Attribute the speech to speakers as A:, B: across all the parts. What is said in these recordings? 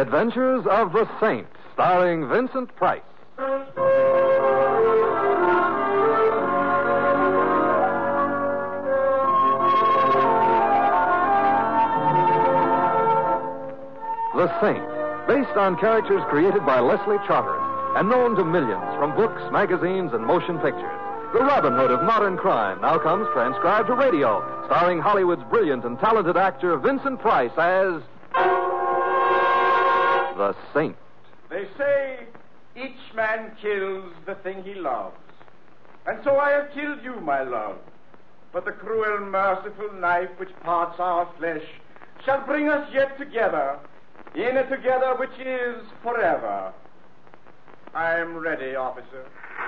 A: The Adventures of the Saint, starring Vincent Price. The Saint, based on characters created by Leslie Charteris and known to millions from books, magazines, and motion pictures. The Robin Hood of modern crime now comes transcribed to radio, starring Hollywood's brilliant and talented actor Vincent Price as the Saint.
B: They say each man kills the thing he loves. And so I have killed you, my love. But the cruel, merciful knife which parts our flesh shall bring us yet together, in a together which is forever. I am ready, officer.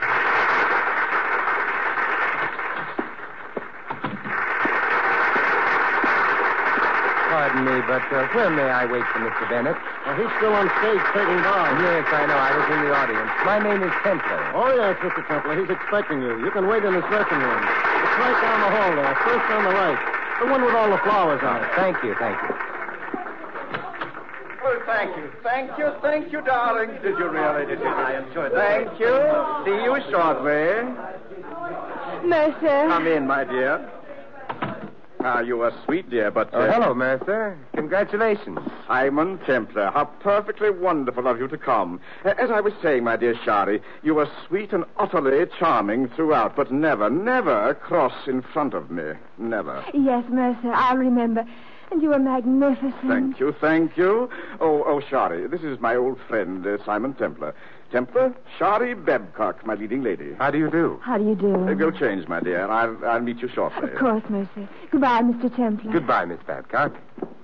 C: Pardon me, but where may I wait for Mr. Bennett?
D: He's still on stage taking bows.
C: Yes, I know. I was in the audience. My name is Templar.
D: Oh, yes, Mr. Templar. He's expecting you. You can wait in his dressing room. It's right down the hall there, first on the right. The one with all the flowers on it.
C: Thank you, thank you.
B: Well, thank you, darling. Did you really? I enjoyed it. Thank you. See you shortly.
E: Mercer.
B: Come in, my dear. You are sweet, dear, but...
C: hello, Mercer. Congratulations.
B: Simon Templar, how perfectly wonderful of you to come. As I was saying, my dear Shari, you are sweet and utterly charming throughout, but never cross in front of me. Never.
E: Yes, Mercer, I'll remember. And you are magnificent.
B: Thank you. Oh, Shari, this is my old friend, Simon Templar. Templar, Shari Babcock, my leading lady.
C: How do you do?
E: How do you do?
B: Go change, my dear. I'll meet you shortly.
E: Of course, Mercer. Goodbye, Mr. Templar.
C: Goodbye, Miss Babcock.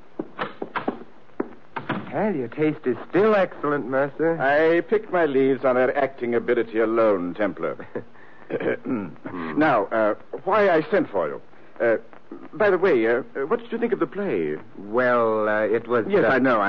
C: Well, your taste is still excellent, Mercer.
B: I picked my leaves on her acting ability alone, Templar. Now, why I sent for you. By the way, what did you think of the play?
C: Well, it was...
B: Yes, I know.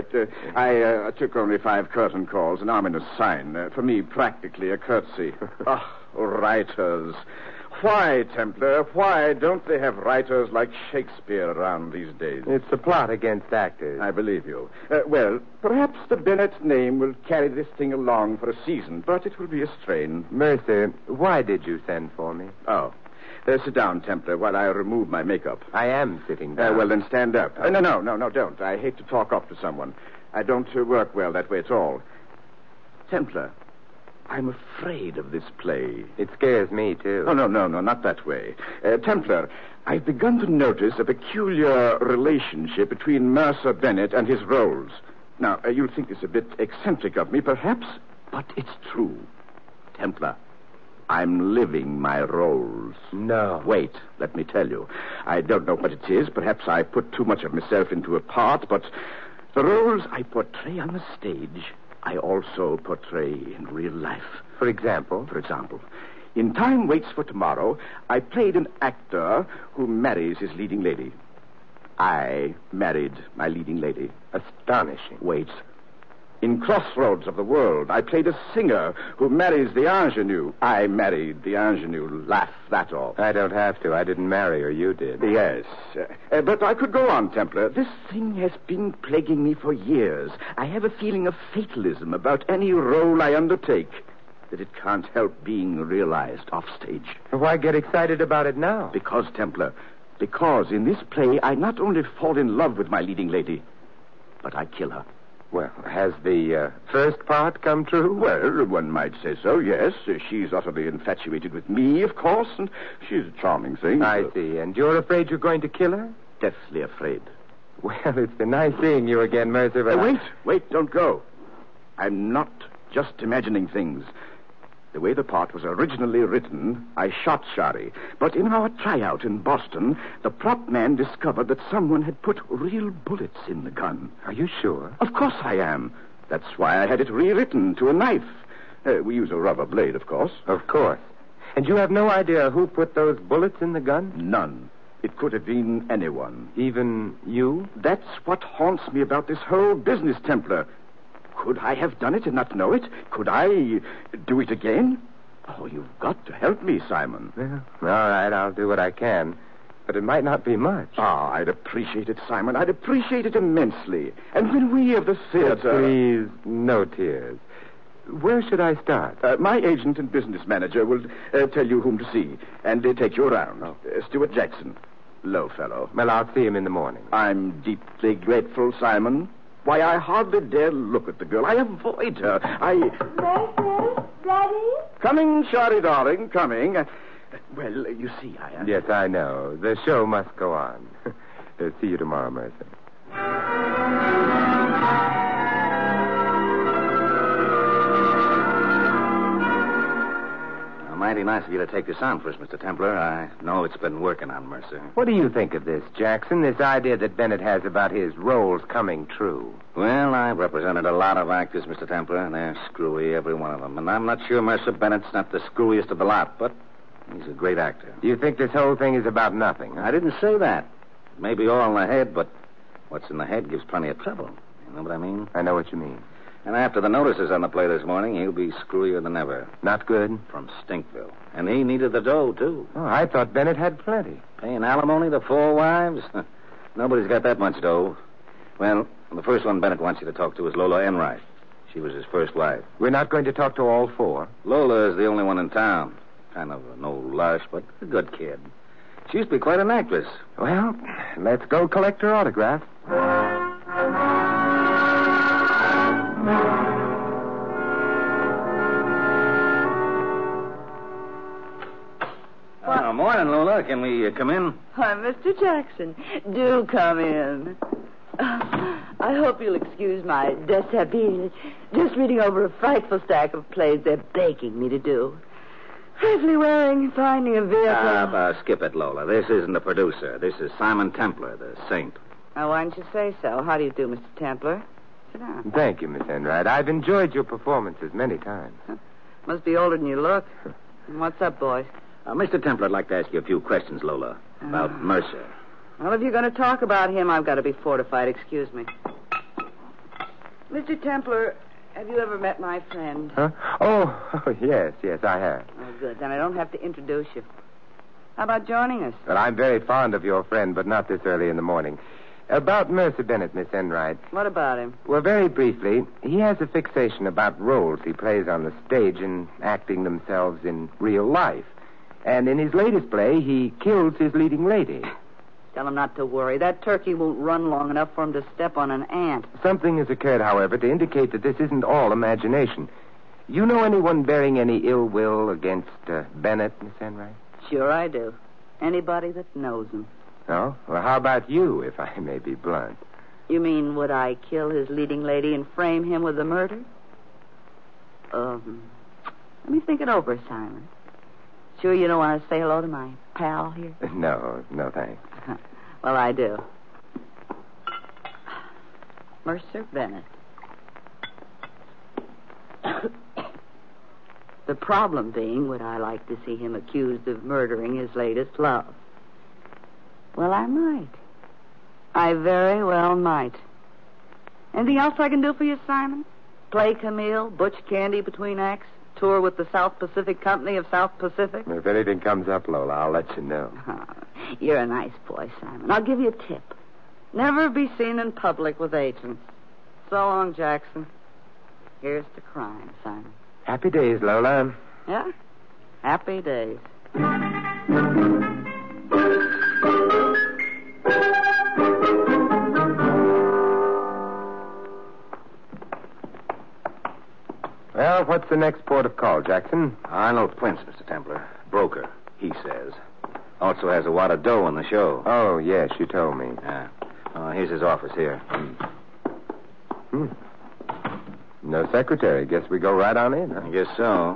B: I took only 5 curtain calls, an ominous sign. For me, practically a curtsy. Writers. Why, Templar, why don't they have writers like Shakespeare around these days?
C: It's a plot against actors.
B: I believe you. Well, perhaps the Bennett name will carry this thing along for a season, but it will be a strain.
C: Mercer, why did you send for me?
B: Oh. Sit down, Templar, while I remove my makeup.
C: I am sitting down.
B: Well, then stand up. No, don't. I hate to talk up to someone. I don't work well that way at all. Templar, I'm afraid of this play.
C: It scares me, too.
B: Oh, no, not that way. Templar, I've begun to notice a peculiar relationship between Mercer Bennett and his roles. Now, you'll think this a bit eccentric of me, perhaps, but it's true. Templar, I'm living my roles.
C: No.
B: Wait, let me tell you. I don't know what it is. Perhaps I put too much of myself into a part, but the roles I portray on the stage, I also portray in real life.
C: For example?
B: For example, in Time Waits for Tomorrow, I played an actor who marries his leading lady. I married my leading lady.
C: Astonishing.
B: Wait. In Crossroads of the World, I played a singer who marries the ingenue. I married the ingenue. Laugh, that all.
C: I don't have to. I didn't marry her. You did.
B: Yes. But I could go on, Templar. This thing has been plaguing me for years. I have a feeling of fatalism about any role I undertake, that it can't help being realized offstage.
C: Why get excited about it now?
B: Because, Templar, because in this play I not only fall in love with my leading lady, but I kill her.
C: Well, has the first part come true?
B: Well, one might say so, yes. She's utterly infatuated with me, of course, and she's a charming thing.
C: I see. And you're afraid you're going to kill her?
B: Deathly afraid.
C: Well, it's been nice seeing you again, Mercer, but...
B: Wait, don't go. I'm not just imagining things. The way the part was originally written, I shot Shari. But in our tryout in Boston, the prop man discovered that someone had put real bullets in the gun.
C: Are you sure?
B: Of course I am. That's why I had it rewritten to a knife. We use a rubber blade, of course.
C: Of course. And you have no idea who put those bullets in the gun?
B: None. It could have been anyone.
C: Even you?
B: That's what haunts me about this whole business, Templar. Could I have done it and not know it? Could I do it again? Oh, you've got to help me, Simon.
C: Well, all right, I'll do what I can. but it might not be much.
B: Ah, I'd appreciate it, Simon. I'd appreciate it immensely. And when we of the theater...
C: Please, no tears. Where should I start?
B: My agent and business manager will tell you whom to see and take you around. Stuart Jackson. Low fellow.
C: Well, I'll see him in the morning.
B: I'm deeply grateful, Simon. Why, I hardly dare look at the girl. I avoid her.
E: Mercer, Daddy?
B: Coming, Shari, darling, coming. Well, you see,
C: Yes, I know. The show must go on. See you tomorrow, Mercer.
F: Mighty nice of you to take this on for us, Mr. Templar. I know it's been working on Mercer.
C: What do you think of this, Jackson? This idea that Bennett has about his roles coming true?
F: Well, I've represented a lot of actors, Mr. Templar, and they're screwy, every one of them. And I'm not sure Mercer Bennett's not the screwiest of the lot, but he's a great actor.
C: Do you think this whole thing is about nothing? Huh?
F: I didn't say that. Maybe all in the head, but what's in the head gives plenty of trouble. You know what I mean?
C: I know what you mean.
F: And after the notices on the play this morning, he'll be screwier than ever.
C: Not good?
F: From Stinkville. And he needed the dough, too.
C: Oh, I thought Bennett had plenty.
F: Paying alimony to 4 wives? Nobody's got that much dough. Well, the first one Bennett wants you to talk to is Lola Enright. She was his first wife.
C: We're not going to talk to all 4?
F: Lola is the only one in town. Kind of no lush, but a good kid. She used to be quite an actress.
C: Well, let's go collect her autograph.
F: Morning, Lola. Can we come in?
G: Why, Mr. Jackson, do come in. I hope you'll excuse my dishabille. Just reading over a frightful stack of plays they're begging me to do. Safely wearing, finding a vehicle.
F: Skip it, Lola. This isn't the producer. This is Simon Templar, the saint.
G: Now, why don't you say so? How do you do, Mr. Templar? Sit down.
C: Thank you, Miss Enright. I've enjoyed your performances many times.
G: Must be older than you look. What's up, boys?
F: Mr. Templar, I'd like to ask you a few questions, Lola, about Mercer.
G: Well, if you're going to talk about him, I've got to be fortified. Excuse me. Mr. Templar, have you ever met my friend?
C: Huh? Oh, yes, I have.
G: Oh, good. Then I don't have to introduce you. How about joining us?
C: Well, I'm very fond of your friend, but not this early in the morning. About Mercer Bennett, Miss Enright.
G: What about him?
C: Well, very briefly, he has a fixation about roles he plays on the stage and acting themselves in real life. And in his latest play, he kills his leading lady.
G: Tell him not to worry. That turkey won't run long enough for him to step on an ant.
C: Something has occurred, however, to indicate that this isn't all imagination. You know anyone bearing any ill will against Bennett, Miss Enright?
G: Sure I do. Anybody that knows him.
C: Oh? Well, how about you, if I may be blunt?
G: You mean, would I kill his leading lady and frame him with the murder? Let me think it over, Simon. Sure you don't want to say hello to my pal here?
C: No, thanks.
G: Well, I do. Mercer Bennett. The problem being, would I like to see him accused of murdering his latest love? Well, I might. I very well might. Anything else I can do for you, Simon? Play Camille, Butch Candy between acts? Tour with the South Pacific Company of South Pacific?
C: If anything comes up, Lola, I'll let you know.
G: Oh, you're a nice boy, Simon. I'll give you a tip. Never be seen in public with agents. So long, Jackson. Here's to crime, Simon.
C: Happy days, Lola.
G: Yeah? Happy days.
C: Well, what's the next port of call, Jackson?
F: Arnold Prince, Mr. Templar. Broker, he says. Also has a wad of dough on the show.
C: Oh, yes, you told me.
F: Yeah. Here's his office here.
C: No secretary. Guess we go right on in, huh?
F: I guess so.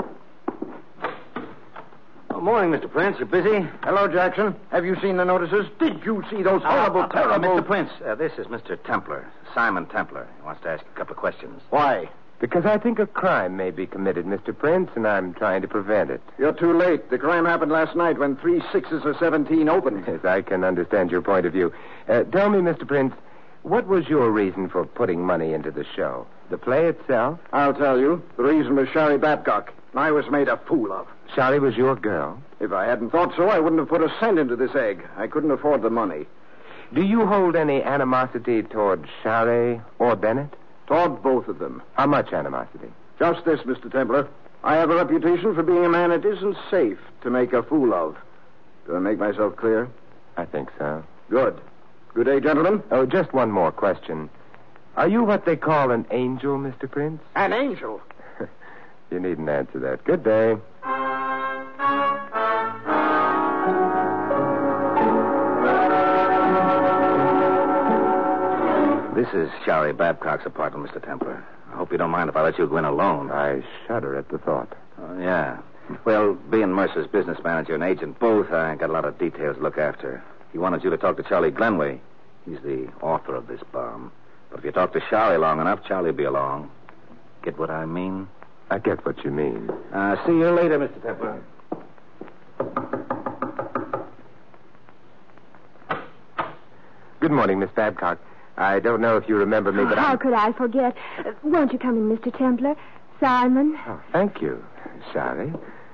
F: Oh, morning, Mr. Prince. You busy?
D: Hello, Jackson. Have you seen the notices? Did you see those horrible, terrible...
F: Mr. Prince, this is Mr. Templar, Simon Templar. He wants to ask a couple of questions.
D: Why?
C: Because I think a crime may be committed, Mr. Prince, and I'm trying to prevent it.
D: You're too late. The crime happened last night when 3 6s of 17 opened.
C: Yes, I can understand your point of view. Tell me, Mr. Prince, what was your reason for putting money into the show? The play itself?
D: I'll tell you. The reason was Shari Babcock. I was made a fool of.
C: Charlie was your girl?
H: If I hadn't thought so, I wouldn't have put a cent into this egg. I couldn't afford the money.
C: Do you hold any animosity toward Charlie or Bennett?
H: Toward both of them.
C: How much animosity?
H: Just this, Mr. Templar. I have a reputation for being a man it isn't safe to make a fool of. Do I make myself clear?
C: I think so.
H: Good. Good day, gentlemen.
C: Oh, just one more question. Are you what they call an angel, Mr. Prince?
H: An angel?
C: You needn't answer that. Good day.
F: This is Charlie Babcock's apartment, Mr. Templar. I hope you don't mind if I let you go in alone.
C: I shudder at the thought.
F: Oh, yeah. Well, being Mercer's business manager and agent both, I got a lot of details to look after. He wanted you to talk to Charlie Glenway. He's the author of this bomb. But if you talk to Charlie long enough, Charlie'll be along. Get what I mean?
C: I get what you mean.
F: See you later, Mr. Templar.
C: Good morning, Miss Babcock. I don't know if you remember me, but
E: How could I forget? Won't you come in, Mr. Templar? Simon?
C: Oh, thank you, Charlie.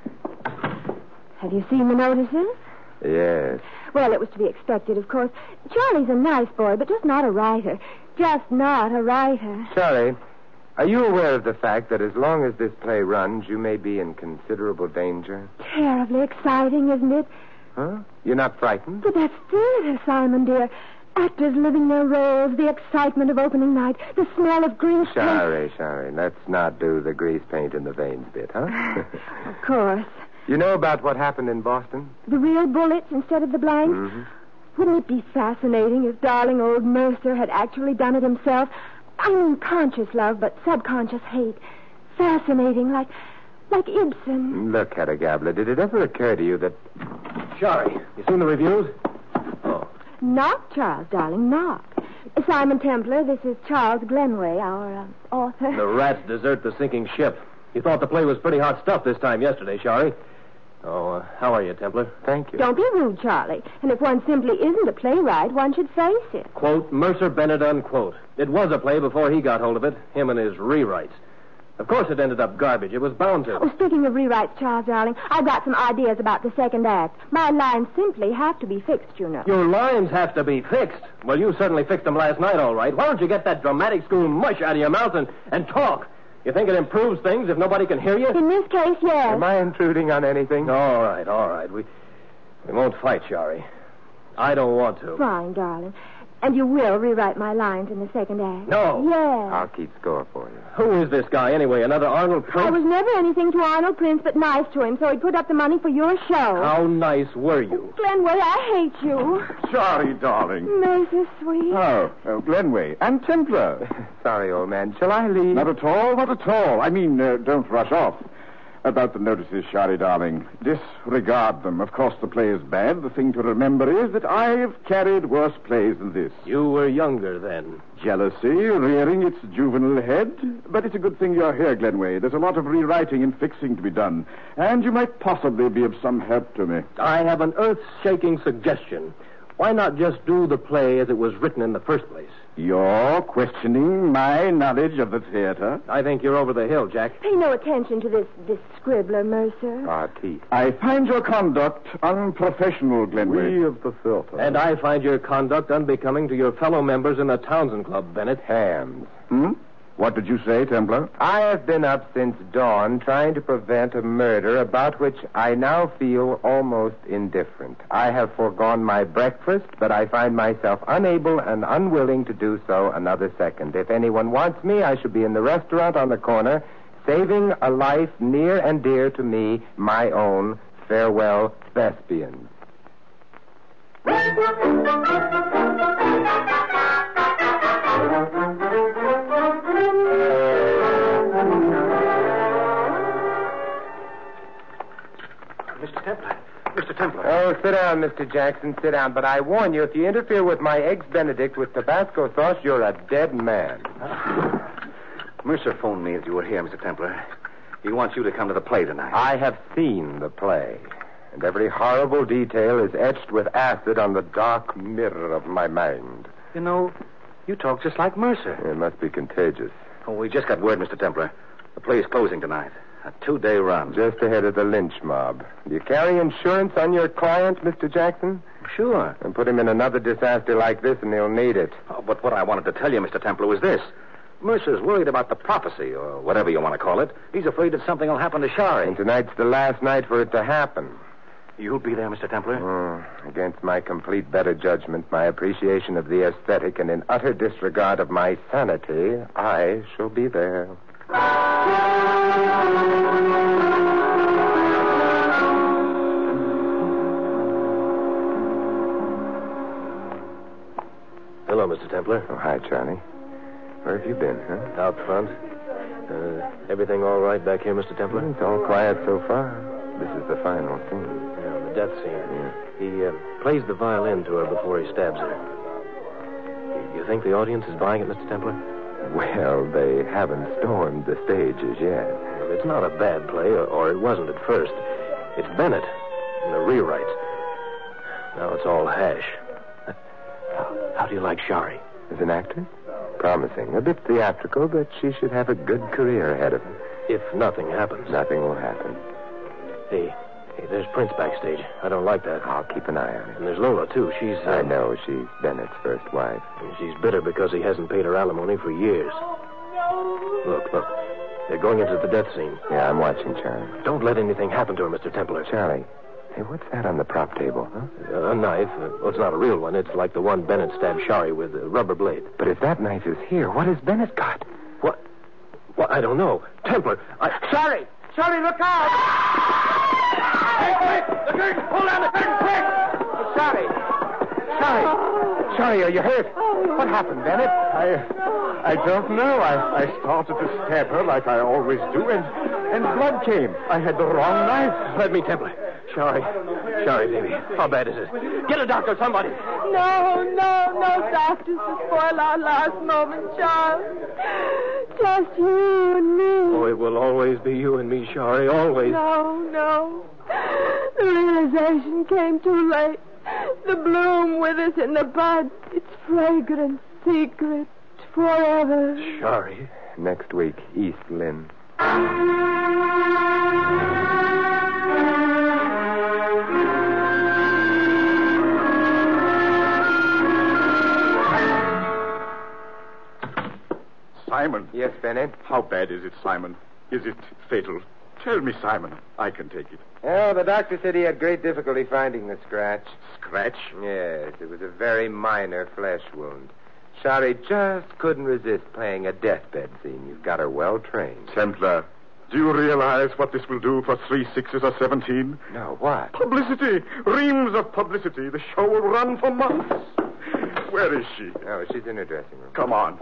E: Have you seen the notices?
C: Yes.
E: Well, it was to be expected, of course. Charlie's a nice boy, but just not a writer. Just not a writer.
C: Charlie, are you aware of the fact that as long as this play runs, you may be in considerable danger?
E: Terribly exciting, isn't it?
C: Huh? You're not frightened?
E: But that's theater, Simon, dear. Actors living their roles, the excitement of opening night, the smell of grease paint.
C: Sorry. Let's not do the grease paint in the veins bit, huh?
E: Of course.
C: You know about what happened in Boston?
E: The real bullets instead of the blanks?
C: Mm-hmm.
E: Wouldn't it be fascinating if darling old Mercer had actually done it himself? I mean conscious love, but subconscious hate. Fascinating, like Ibsen.
C: Look, Hedda Gabler, did it ever occur to you that...
D: Charlie, you seen the reviews? Oh.
E: Knock, Charles, darling, knock. Simon Templar, this is Charles Glenway, our author.
D: The rats desert the sinking ship. You thought the play was pretty hot stuff this time yesterday, Charlie. Oh, how are you, Templar?
C: Thank you.
E: Don't be rude, Charlie. And if one simply isn't a playwright, one should face it.
D: Quote, Mercer Bennett, unquote. It was a play before he got hold of it, him and his rewrites. Of course it ended up garbage. It was bound to.
E: Oh, speaking of rewrites, Charles, darling, I've got some ideas about the second act. My lines simply have to be fixed, you know.
D: Your lines have to be fixed. Well, you certainly fixed them last night, all right. Why don't you get that dramatic school mush out of your mouth and talk? You think it improves things if nobody can hear you?
E: In this case, yes.
C: Am I intruding on anything?
D: All right. We won't fight, Shari. I don't want to.
E: Fine, darling. And you will rewrite my lines in the second act?
D: No.
E: Yes.
C: I'll keep score for you.
D: Who is this guy, anyway? Another Arnold Prince?
E: I was never anything to Arnold Prince but nice to him, so he put up the money for your show.
D: How nice were you?
E: Glenway, I hate you.
H: Sorry, darling.
E: Mercer, sweet.
H: Oh, Glenway. And Templar.
C: Sorry, old man. Shall I leave?
H: Not at all. I mean, don't rush off. About the notices, Charlie, darling. Disregard them. Of course, the play is bad. The thing to remember is that I've carried worse plays than this.
D: You were younger then.
H: Jealousy rearing its juvenile head. But it's a good thing you're here, Glenway. There's a lot of rewriting and fixing to be done. And you might possibly be of some help to me.
D: I have an earth-shaking suggestion. Why not just do the play as it was written in the first place?
H: You're questioning my knowledge of the theater?
D: I think you're over the hill, Jack.
E: Pay no attention to this scribbler, Mercer.
C: Our teeth.
H: I find your conduct unprofessional, Glenway.
C: We of the filter.
D: And I find your conduct unbecoming to your fellow members in the Townsend Club, Bennett.
C: Hams.
H: What did you say, Templar?
C: I have been up since dawn trying to prevent a murder about which I now feel almost indifferent. I have foregone my breakfast, but I find myself unable and unwilling to do so another second. If anyone wants me, I should be in the restaurant on the corner, saving a life near and dear to me, my own. Farewell, Thespians.
H: Mr. Templar.
C: Oh, sit down, Mr. Jackson, sit down. But I warn you, if you interfere with my Eggs Benedict with Tabasco sauce, you're a dead man.
F: Mercer phoned me as you were here, Mr. Templar. He wants you to come to the play tonight.
C: I have seen the play, and every horrible detail is etched with acid on the dark mirror of my mind.
F: You know, you talk just like Mercer.
C: It must be contagious.
F: Oh, we just got word, Mr. Templar. The play is closing tonight. A 2-day run.
C: Just ahead of the lynch mob. Do you carry insurance on your client, Mr. Jackson?
F: Sure.
C: And put him in another disaster like this, and he'll need it.
F: Oh, but what I wanted to tell you, Mr. Templar, was this. Mercer's worried about the prophecy, or whatever you want to call it. He's afraid that something will happen to Shari.
C: And tonight's the last night for it to happen.
F: You'll be there, Mr. Templar?
C: Against my complete better judgment, my appreciation of the aesthetic, and in utter disregard of my sanity, I shall be there.
D: Hello, Mr. Templar.
C: Oh, hi, Charlie. Where have you been, huh?
D: Out front. Everything all right back here, Mr. Templar?
C: It's all quiet so far. This is the final scene.
D: Yeah, the death scene.
C: Yeah.
D: He plays the violin to her before he stabs her. You think the audience is buying it, Mr. Templar?
C: Well, they haven't stormed the stage as yet.
D: Well, it's not a bad play, or it wasn't at first. It's Bennett and the rewrites. Now it's all hash. How do you like Shari?
C: As an actress? Promising. A bit theatrical, but she should have a good career ahead of her.
D: If nothing happens.
C: Nothing will happen.
D: Hey, there's Prince backstage. I don't like that.
C: I'll keep an eye on him.
D: And there's Lola, too. She's...
C: I know. She's Bennett's first wife.
D: And she's bitter because he hasn't paid her alimony for years. Look. They're going into the death scene.
C: Yeah, I'm watching, Charlie.
D: Don't let anything happen to her, Mr. Templar.
C: Charlie, hey, what's that on the prop table, huh?
D: A knife. Well, it's not a real one. It's like the one Bennett stabbed Shari with, a rubber blade.
C: But if that knife is here, what has Bennett got?
D: What? Well, I don't know. Templar,
B: Shari! Shari, look out! Quick! The curtain! Pull down the curtain, quick! Shari!
C: Charlie, are you hurt? What happened, Bennett?
H: I don't know. I started to stab her like I always do, and blood came. I had the wrong knife.
D: Let me, Templar. Shari, baby. How bad is it? Get a doctor, somebody.
E: No, doctors, to spoil our last moment, Charles. Just you and me.
D: Oh, it will always be you and me, Shari, always.
E: No. The realization came too late. The bloom withers in the bud. It's fragrant, secret, forever.
D: Shari.
C: Next week, East Lynn.
H: Simon.
C: Yes, Bennett?
H: How bad is it, Simon? Is it fatal? Tell me, Simon. I can take it.
C: Oh, the doctor said he had great difficulty finding the scratch.
H: Scratch?
C: Yes, it was a very minor flesh wound. Shari just couldn't resist playing a deathbed scene. You've got her well trained.
H: Templar, do you realize what this will do for 3 6s or 17?
C: No, what?
H: Publicity! Reams of publicity. The show will run for months. Where is she?
C: Oh, she's in her dressing room.
H: Come on.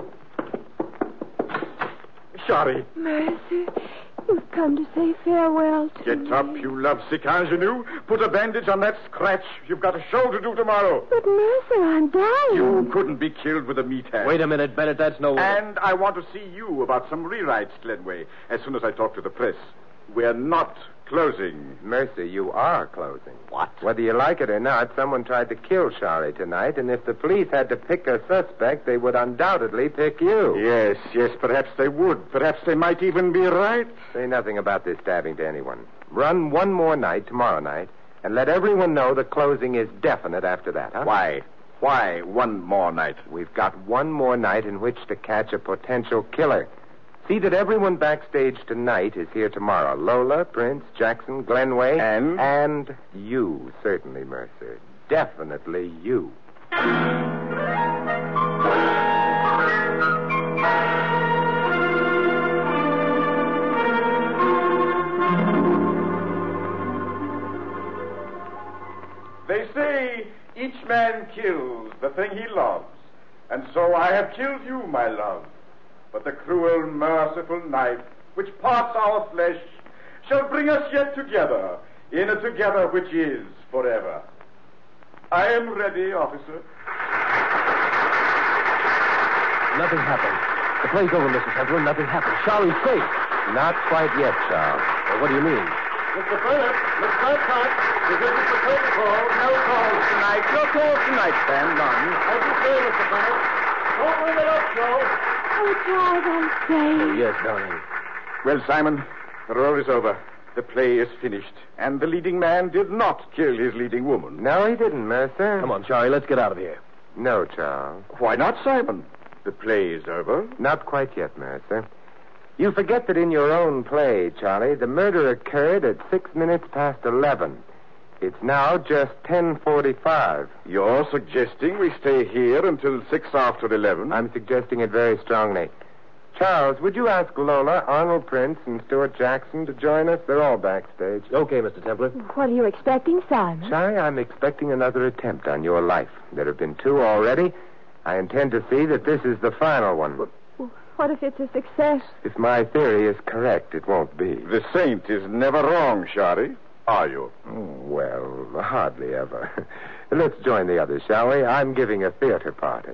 H: Shari.
E: Mercy, you've come to say farewell to me.
H: Get up, you lovesick ingenue. Put a bandage on that scratch. You've got a show to do tomorrow.
E: But, Mercer, I'm dying.
H: You couldn't be killed with a meat hand.
D: Wait a minute, Bennett. That's no way.
H: And I want to see you about some rewrites, Glenway, as soon as I talk to the press. We're not closing.
C: Mercy, you are closing.
H: What?
C: Whether you like it or not, someone tried to kill Shari tonight, and if the police had to pick a suspect, they would undoubtedly pick you.
H: Yes, perhaps they would. Perhaps they might even be right.
C: Say nothing about this stabbing to anyone. Run one more night, tomorrow night, and let everyone know the closing is definite after that, huh?
H: Why? Why one more night?
C: We've got one more night in which to catch a potential killer. See that everyone backstage tonight is here tomorrow. Lola, Prince, Jackson, Glenway. And you, certainly, Mercer. Definitely you.
B: They say each man kills the thing he loves. And so I have killed you, my love. But the cruel, merciful knife which parts our flesh shall bring us yet together in a together which is forever. I am ready, officer.
D: Nothing happened. The play's over, Mr. Templar. Nothing happened. Shari's safe.
C: Not quite yet, Charles.
D: Well, what do you mean?
B: Mr. Bennett, let's not cut. This isn't the protocol. No calls tonight. No calls tonight, Ben. None. As you say, Mr. Bennett. Don't bring it up, Joe.
E: Oh, Charles, I'm safe.
D: Oh, yes, darling.
H: Well, Simon, The role is over. The play is finished. And the leading man did not kill his leading woman.
C: No, he didn't, Mercer.
D: Come on, Charlie, let's get out of here.
C: No, Charles.
H: Why not, Simon? The play is over.
C: Not quite yet, Mercer. You forget that in your own play, Charlie, the murder occurred at 6 minutes past 11. It's now just 10:45.
H: You're suggesting we stay here until 6 after 11?
C: I'm suggesting it very strongly. Charles, would you ask Lola, Arnold Prince, and Stuart Jackson to join us? They're all backstage.
D: Okay, Mr. Templar.
E: What are you expecting, Simon?
C: Charlie, I'm expecting another attempt on your life. There have been 2 already. I intend to see that this is the final one.
E: What if it's a success?
C: If my theory is correct, it won't be.
H: The saint is never wrong, Shari. Are you?
C: Well, hardly ever. Let's join the others, shall we? I'm giving a theater party.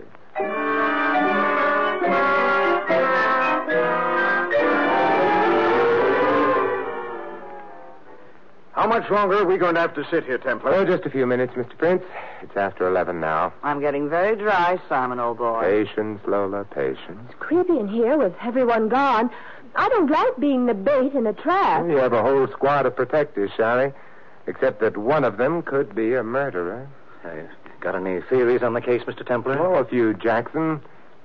D: How much longer are we going to have to sit here, Templar?
C: Oh, just a few minutes, Mr. Prince. It's after 11 now.
G: I'm getting very dry, Simon, old boy.
C: Patience, Lola, patience.
E: It's creepy in here with everyone gone. I don't like being the bait in a trap.
C: You have a whole squad of protectors, Shari. Except that one of them could be a murderer.
D: Got any theories on the case, Mr. Templar?
C: Oh, a few, Jackson.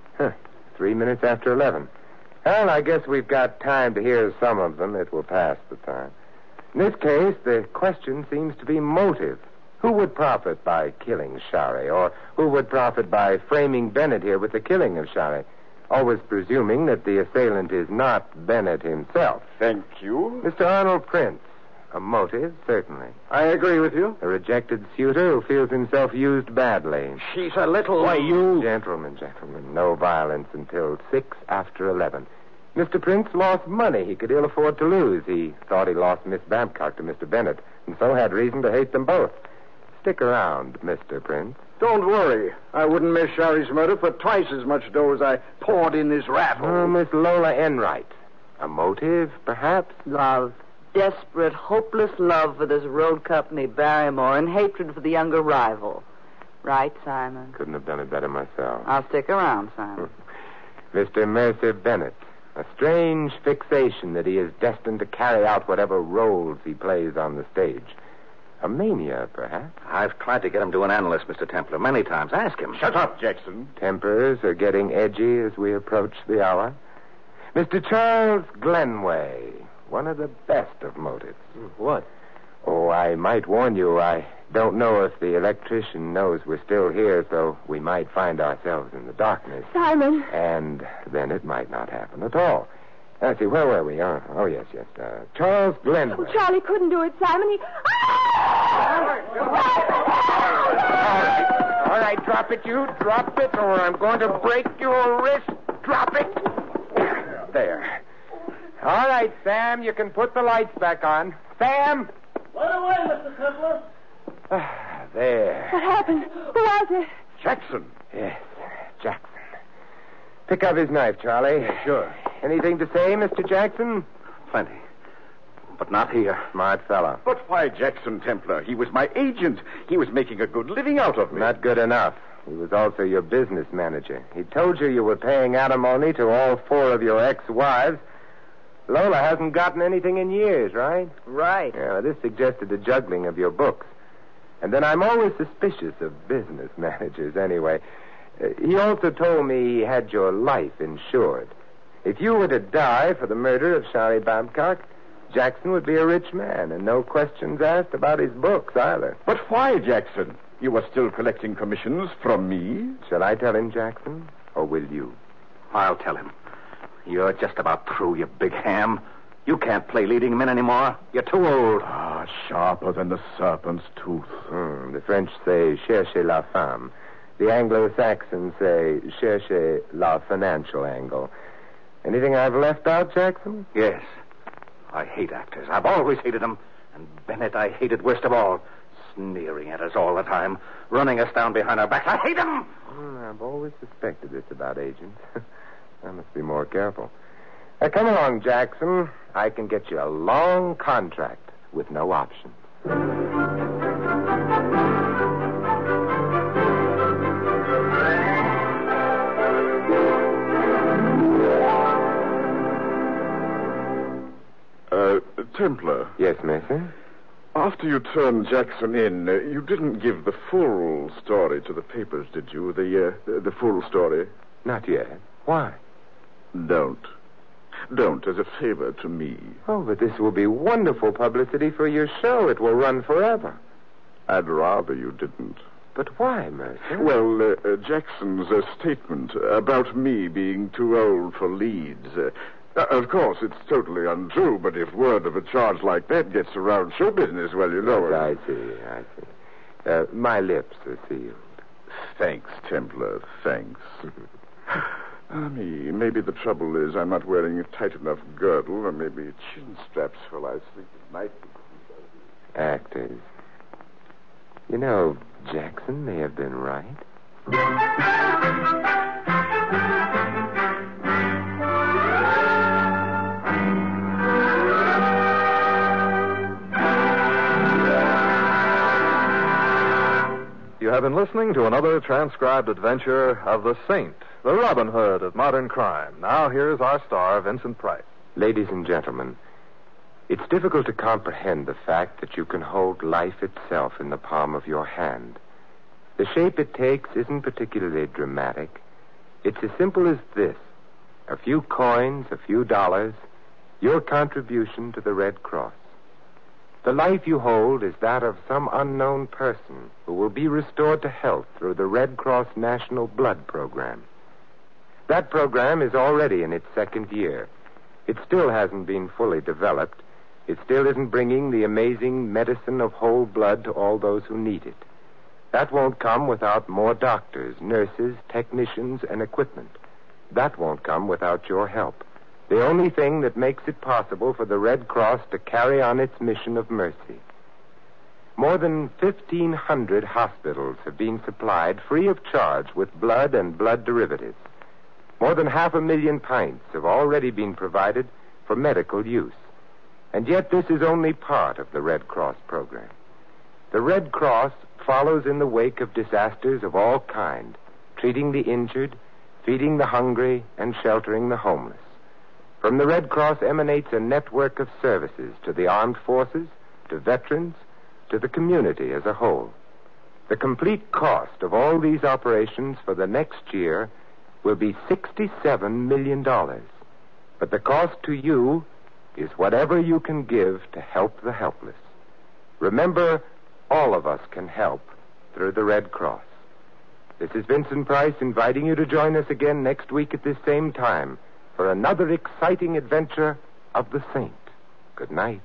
C: 3 minutes after 11. Well, I guess we've got time to hear some of them. It will pass the time. In this case, the question seems to be motive. Who would profit by killing Shari? Or who would profit by framing Bennett here with the killing of Shari? Always presuming that the assailant is not Bennett himself.
H: Thank you.
C: Mr. Arnold Prince. A motive, certainly.
D: I agree with you.
C: A rejected suitor who feels himself used badly.
D: She's a little... Why, you...
C: Gentlemen, no violence until 6 after 11. Mr. Prince lost money he could ill afford to lose. He thought he lost Miss Babcock to Mr. Bennett, and so had reason to hate them both. Stick around, Mr. Prince.
D: Don't worry. I wouldn't miss Shari's murder for twice as much dough as I poured in this rat hole.
C: Oh, Miss Lola Enright. A motive, perhaps?
G: Love. Desperate, hopeless love for this road company, Barrymore, and hatred for the younger rival. Right, Simon?
C: Couldn't have done it better myself.
G: I'll stick around, Simon.
C: Mr. Mercer Bennett. A strange fixation that he is destined to carry out whatever roles he plays on the stage. A mania, perhaps?
F: I've tried to get him to an analyst, Mr. Templar, many times. Ask him.
H: Shut up, Jackson.
C: Tempers are getting edgy as we approach the hour. Mr. Charles Glenway, one of the best of motives.
D: What?
C: Oh, I might warn you, I don't know if the electrician knows we're still here, so we might find ourselves in the darkness.
E: Simon.
C: And then it might not happen at all. Let's see, where were we? Oh, yes. Charles Glenway.
E: Oh, Charlie couldn't do it, Simon.
C: All right, drop it, you. Drop it, or I'm going to break your wrist. Drop it. There. All right, Sam, you can put the lights back on. Sam!
I: Right away, Mr. Templar.
C: There.
E: What happened? Who was it?
H: Jackson.
C: Yes, Jackson. Pick up his knife, Charlie.
D: Sure.
C: Anything to say, Mr. Jackson?
F: Plenty. But not here.
C: Smart fellow.
H: But why Jackson, Templar? He was my agent. He was making a good living out of me.
C: Not good enough. He was also your business manager. He told you were paying alimony to all 4 of your ex-wives. Lola hasn't gotten anything in years, right?
G: Right.
C: Yeah, this suggested a juggling of your books. And then I'm always suspicious of business managers anyway. He also told me he had your life insured. If you were to die for the murder of Shari Babcock, Jackson would be a rich man, and no questions asked about his books either.
H: But why, Jackson? You were still collecting commissions from me?
C: Shall I tell him, Jackson, or will you?
F: I'll tell him. You're just about through, you big ham. You can't play leading men anymore. You're too old.
H: Ah, sharper than the serpent's tooth.
C: The French say, cherchez la femme. The Anglo-Saxons say, cherchez la financial angle. Anything I've left out, Jackson?
F: Yes. I hate actors. I've always hated them. And Bennett I hated worst of all. Sneering at us all the time. Running us down behind our backs. I hate them!
C: I've always suspected this about agents. I must be more careful. Now, come along, Jackson. I can get you a long contract with no options.
H: Templar.
C: Yes, Mercer?
H: After you turned Jackson in, you didn't give the full story to the papers, did you? The full story?
C: Not yet. Why?
H: Don't. Don't, as a favor to me.
C: Oh, but this will be wonderful publicity for your show. It will run forever.
H: I'd rather you didn't.
C: But why, Mercer?
H: Well, Jackson's statement about me being too old for leads. Of course, it's totally untrue, but if word of a charge like that gets around show business, well, you know...
C: I see. My lips are sealed.
H: Thanks, Templar, thanks. Maybe the trouble is I'm not wearing a tight enough girdle, or maybe chin straps while I sleep at night.
C: Actors. You know, Jackson may have been right.
A: You have been listening to another transcribed adventure of the Saint, the Robin Hood of modern crime. Now here's our star, Vincent Price.
C: Ladies and gentlemen, it's difficult to comprehend the fact that you can hold life itself in the palm of your hand. The shape it takes isn't particularly dramatic. It's as simple as this. A few coins, a few dollars, your contribution to the Red Cross. The life you hold is that of some unknown person who will be restored to health through the Red Cross National Blood Program. That program is already in its second year. It still hasn't been fully developed. It still isn't bringing the amazing medicine of whole blood to all those who need it. That won't come without more doctors, nurses, technicians, and equipment. That won't come without your help. The only thing that makes it possible for the Red Cross to carry on its mission of mercy. More than 1,500 hospitals have been supplied free of charge with blood and blood derivatives. More than 500,000 pints have already been provided for medical use. And yet this is only part of the Red Cross program. The Red Cross follows in the wake of disasters of all kind, treating the injured, feeding the hungry, and sheltering the homeless. From the Red Cross emanates a network of services to the armed forces, to veterans, to the community as a whole. The complete cost of all these operations for the next year will be $67 million. But the cost to you is whatever you can give to help the helpless. Remember, all of us can help through the Red Cross. This is Vincent Price inviting you to join us again next week at this same time for another exciting adventure of the Saint. Good night.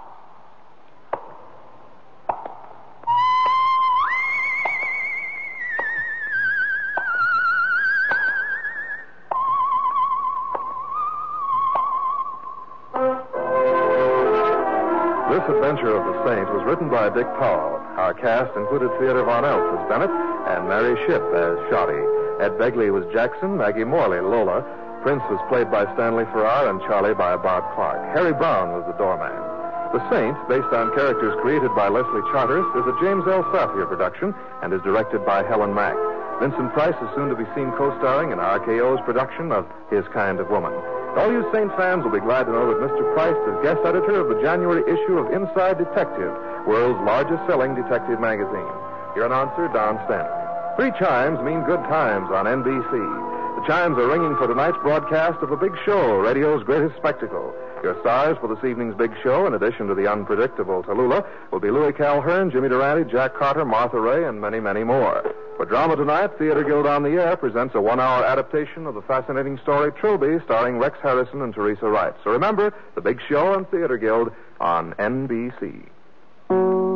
A: This adventure of the Saint was written by Dick Powell. Our cast included Theodore Von Eltz as Bennett and Mary Shipp as Shotty. Ed Begley was Jackson, Maggie Morley, Lola. Prince was played by Stanley Farrar and Charlie by Bob Clark. Harry Brown was the doorman. The Saint, based on characters created by Leslie Charteris, is a James L. Safier production and is directed by Helen Mack. Vincent Price is soon to be seen co-starring in RKO's production of His Kind of Woman. All you Saint fans will be glad to know that Mr. Price is guest editor of the January issue of Inside Detective, world's largest-selling detective magazine. Your announcer, Don Stanley. 3 chimes mean good times on NBC. The chimes are ringing for tonight's broadcast of The Big Show, radio's greatest spectacle. Your stars for this evening's Big Show, in addition to the unpredictable Tallulah, will be Louis Calhern, Jimmy Durante, Jack Carter, Martha Ray, and many, many more. For drama tonight, Theater Guild on the Air presents a 1-hour adaptation of the fascinating story Trilby, starring Rex Harrison and Teresa Wright. So remember, The Big Show and Theater Guild on NBC.